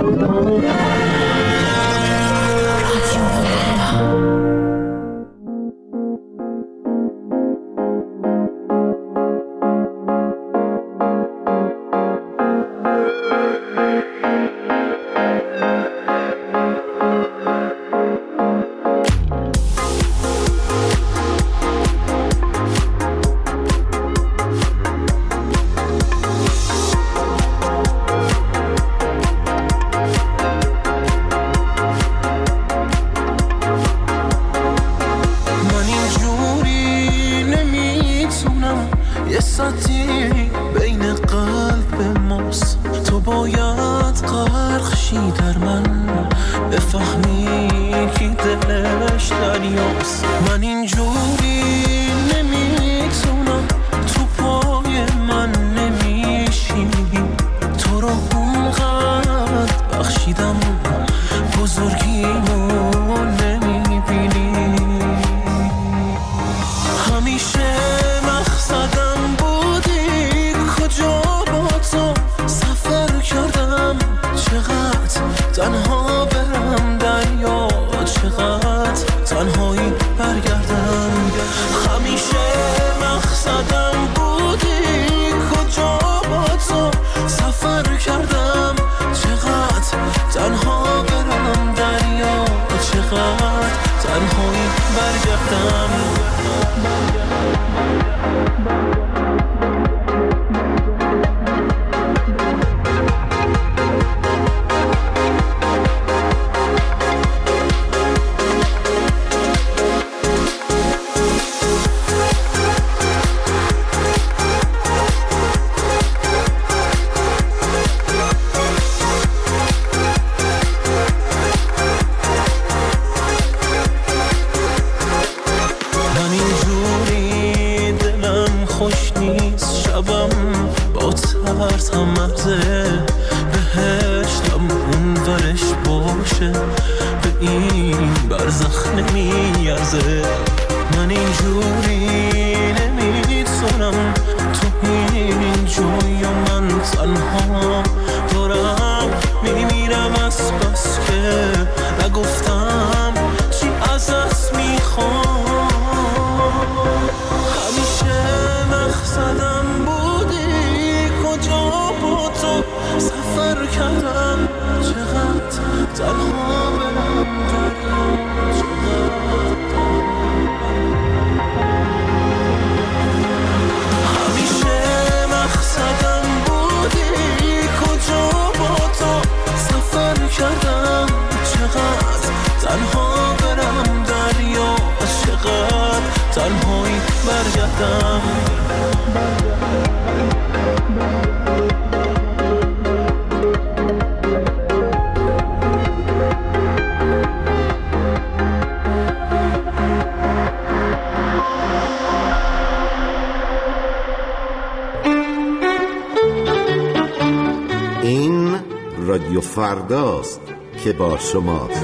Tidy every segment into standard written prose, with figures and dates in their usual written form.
این رادیو فرداست که با شماست.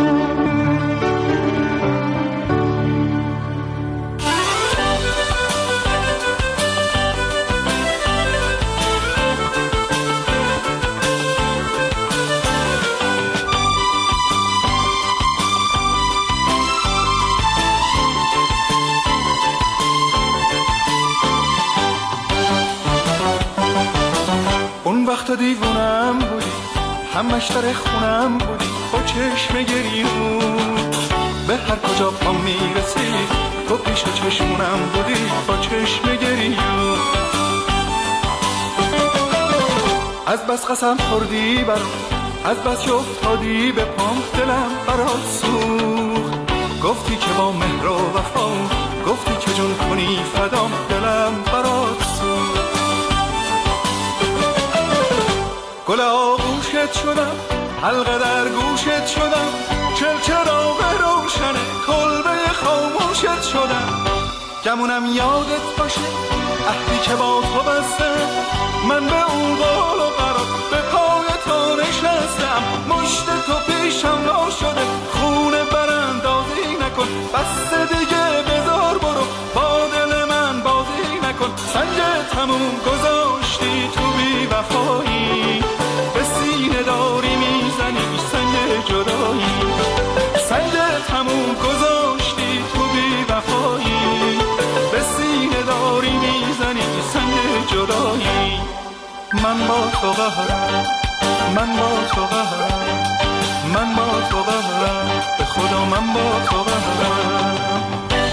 وقتا دیوونم بودی، همش در خونم بودی، با چشم گریون به هر کجا پام میرسید تو پیش چشمونم بودی، با چشم گریون از بس قسم خوردی برام، از بس که افتادی به پام، دلم برات سوخت. گفتی که با مهر و وفا، گفتی که جون کنی فدام، دلم برات سوخت. گل آغوشت شدم، حلقه در گوشت شدم، چراغ روشنه کلبه خاموشت شدم. گمونم یادت باشه عهدی که با تو بستم، من به اون قول و قرار به پای تو نشستم. مشت تو پیشم وا شده، خونه براندازی نکن، بس دیگه بذار برو، با دل من بازی نکن. سنگ تموم گذاشتی تو بی وفایی، به سینه داری میزنی من با تو قهرم، من با تو قهرم، من با تو قهرم، به خدا من با تو قهرم.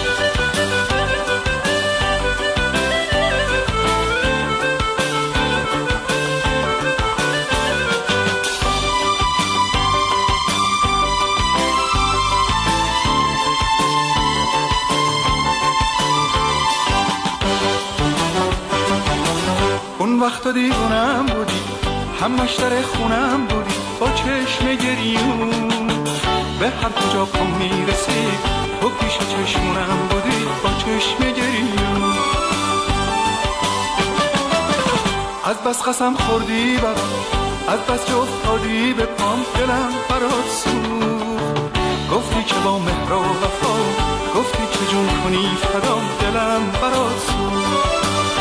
اون وقت دیوونم بودی، همش در خونم بودی، با چشم گریون به هر کجا پام میرسی تو پیش چشمونم بودی، با چشم گریون. از بس قسم خوردی برام، از بس جا افتادی به پام، دلم برات سوخت. گفتی که با مهر و وفا، گفتی که جون کنی فدام، دلم برات سوخت.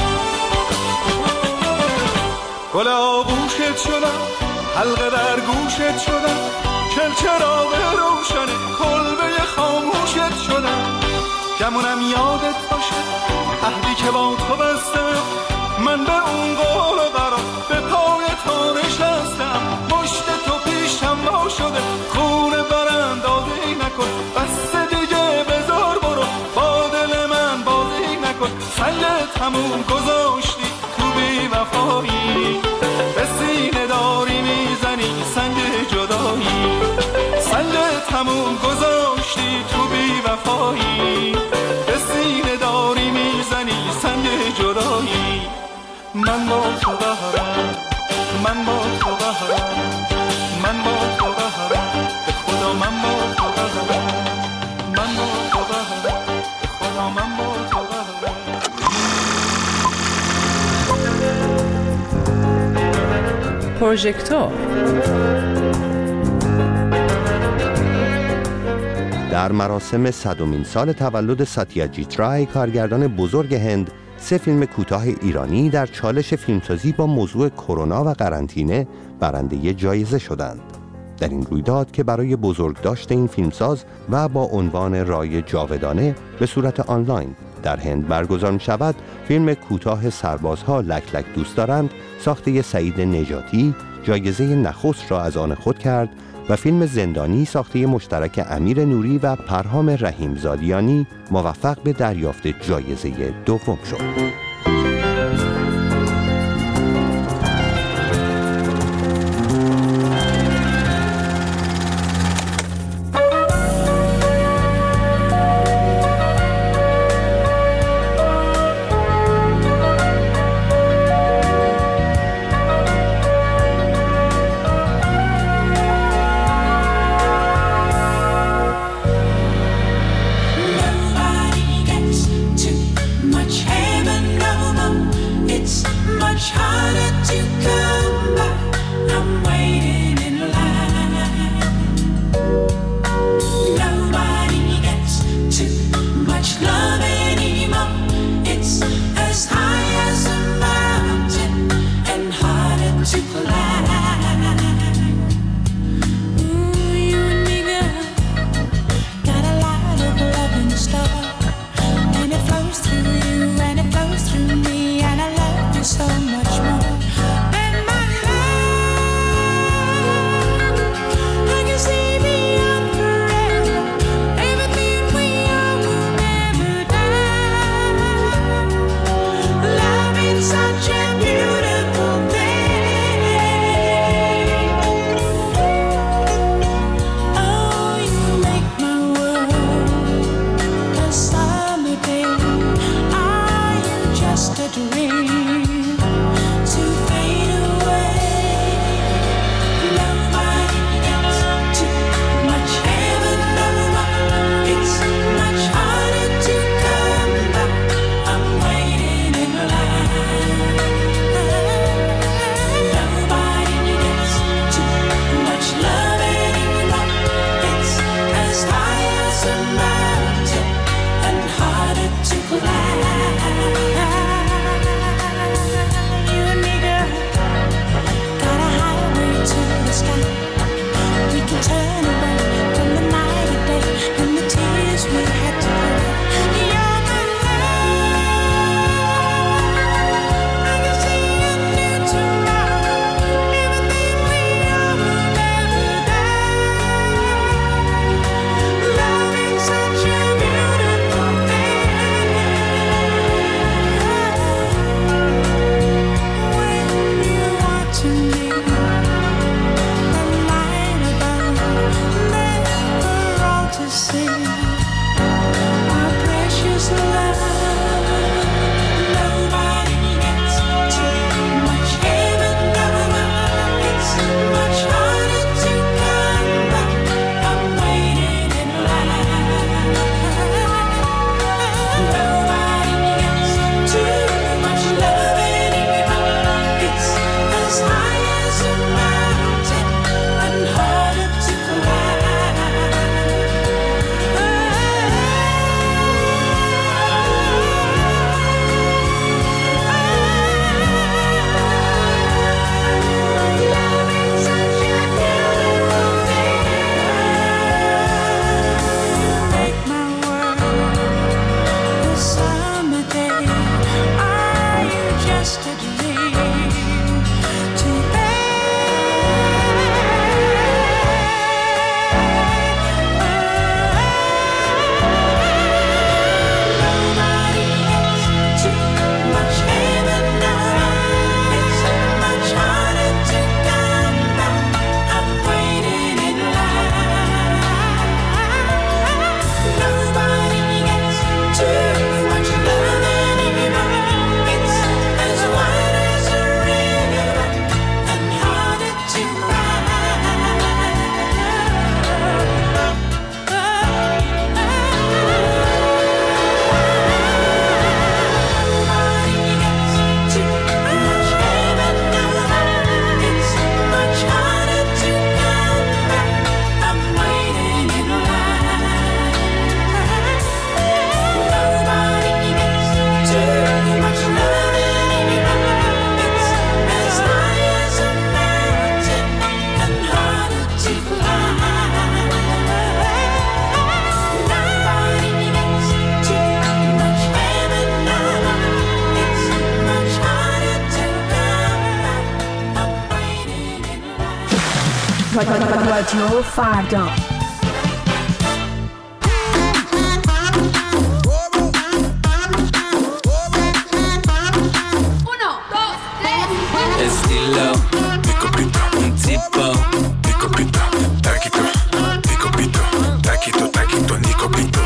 گل آغوشت شدم، حلقه در گوشت شدم، چراغ روشن کلبه خاموشت شدم. گمونم یادت باشه عهدی که با تو بستم، من به اون قول و قرار به پای تو نشستم. مشت تو پیشم وا شده، خونه برم دادی نکن، بس دیگه بذار برو، با دل من بازی نکن. سنگ تموم گذاشتی تو بی وفایی، به سینه داری میزنی سنگ جدایی. سنگ تموم گذاشتی تو بی وفایی، به سینه داری میزنی سنگ جدایی. من با تو قهرم، من با تو قهرم، من با تو قهرم، به خدا من با تو قهرم، من با تو قهرم، به خدا من با تو قهرم. پروژکتور. در مراسم 100مین سال تولد ساتیاجیت رای، کارگردان بزرگ هند، 3 فیلم کوتاه ایرانی در چالش فیلمسازی با موضوع کرونا و قرنطینه برنده جایزه شدند. در این رویداد که برای بزرگداشت این فیلمساز و با عنوان رای جاودانه به صورت آنلاین در هند برگزار می شود، فیلم کوتاه سربازها لک لک دوست دارند ساخته سعید نجاتی جایزه نخست را از آن خود کرد و فیلم زندانی ساخته مشترک امیر نوری و پرهام رحیمزادیانی موفق به دریافت جایزه دوم شد. Nobody gets too much heaven. رادیو فردا. Estilo, mi copito, un tipo, mi copito, taquito, mi copito, taquito, taquito, mi copito,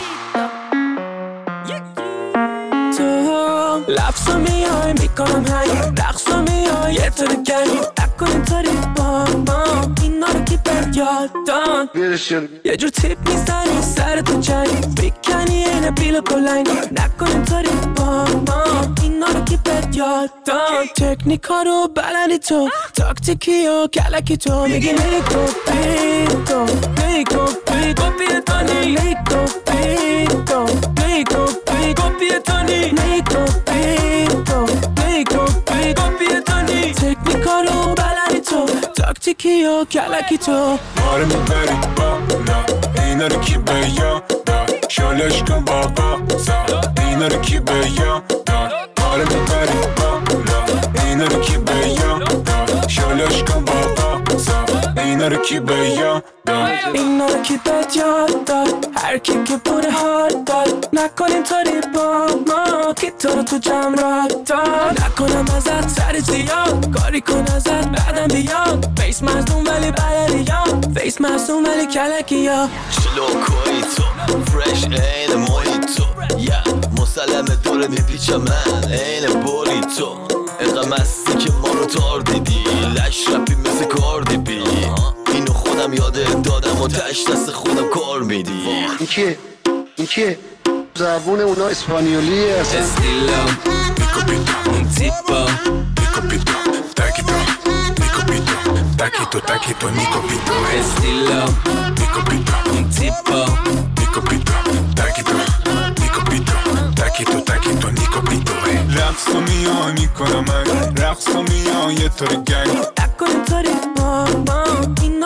تو لفظو میای میکنم هنگ رقصو میای یه طور گنی نکن اینطوری با ما اینا رو کی بر یادان یه جور تیپ میزنی سرتو جنی بیکنی اینه بیل بلنگ نکن اینطوری با ما اینا رو کی بر یادان تکنیکا رو بلندی تو تاکتیکی و کلکی تو میگی نیکو بیتو نیکو بیتو بیتونی نیکو بیتو نیکو بیتو بیتونی نیکو بیتو نیکو بیتو بیتونی تکنیکا رو بلندی تو تاکتیکی و کلکی تو آره میبری بالا اینا رو کی به یادار شالش کن بابا اینا رو کی به یادار آره میبری بالا اینا رو کی به یادار شالش کن بابا اینا رو کی به یادار اینا رو کی به یادار هر کی که بوده حال داد نکن اینطوری با ما که تو رو تو جمع را داد نکنم ازت سر زیاد کاری کن ازت بعدم بیاد فیس مزدون ولی بلدیام فیس مزدون ولی کلکیا شلوکوی تو فرش این مویتو مسلم داره میپیچم من این بوری تو اینقدر مستی که ما رو تار دیدی لش رپی مثل کاردی بی اینو خودم یاد دادم و تش دست خودم کار میدی این کیه؟ زبون اونا اسپانیولیه اصلا استیلو میکوپیتو اون تیپا میکوپیتو تاکیتو میکوپیتو تاکیتو تاکیتو میکوپیتو استیلو میکوپیتو اون تیپا میکوپیتو تاکیتو میکوپیتو تاکیتو تاکیتو میکوپیتو رقصو میای میکنم من رقصو میای یه طور گنگ نکن اینطوری با ما اینا